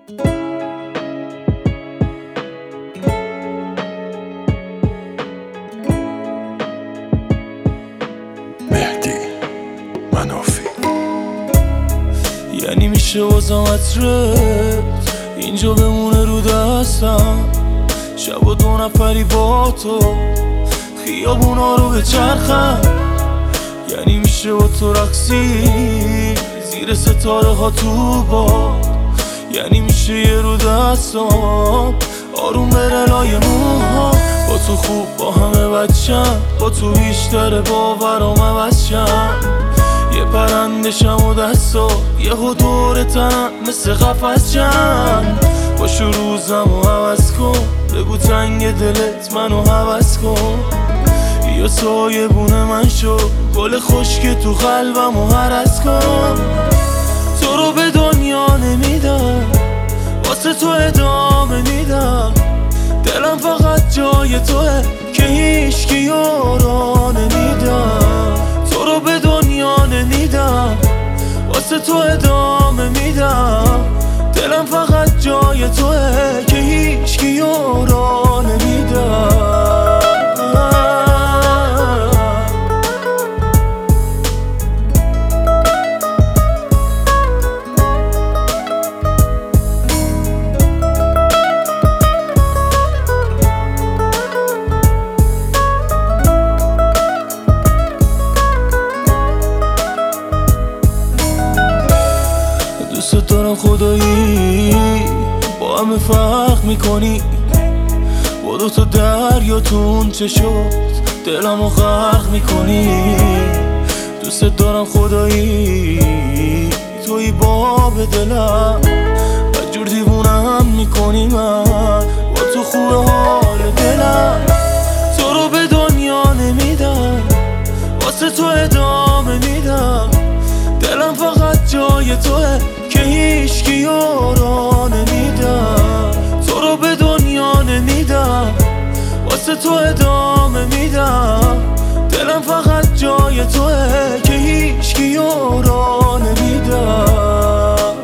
مهدی منافی. یعنی میشه واسم عطرت اینجا بمونه رو دستم، شب و 2 نفری با تو خیابونا رو بچرخم. یعنی میشه با تو رقصی زیر ستاره ها تو باد. یعنی میشه یه رو دستم آروم بره لای موها. با تو خوب با همه بچم، با تو بیشتر باورام عوض شم. یه پرنده شم و دستا یه دور تنم مثل قفس شم. باشو روزم و عوض کن، بگو تنگ دلت منو حوض کن. یا سایبون من شو، گل خشک تو قلبم و هرس کن. تو رو به دنیا نمیدم، واسه تو ادامه میدم. دلم فقط جای توه که هیچکی یارا نمیدم. تو رو به دنیا نمیدم، واسه تو ادامه میدم. دلم فقط جای توه که هیچکی یارا نمیدم. دوست دارم خدایی با همه فرق میکنی. با 2 تا دریا تو اون چه شد دلمو غرق میکنی. دوست دارم خدایی توی باب دلم، بدجور دیوونم میکنی. من با تو خوبه حال دلم. تو رو به دنیا نمیدم، واسه تو ادامه میدم. دلم فقط جای توه که هیچکی یارا نمیدم. تو رو به دنیا نمیدم، واسه تو ادامه میدم. دلم فقط جای توه که هیچکی یارا نمیدم.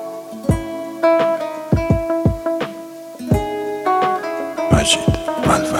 مجید منفعل.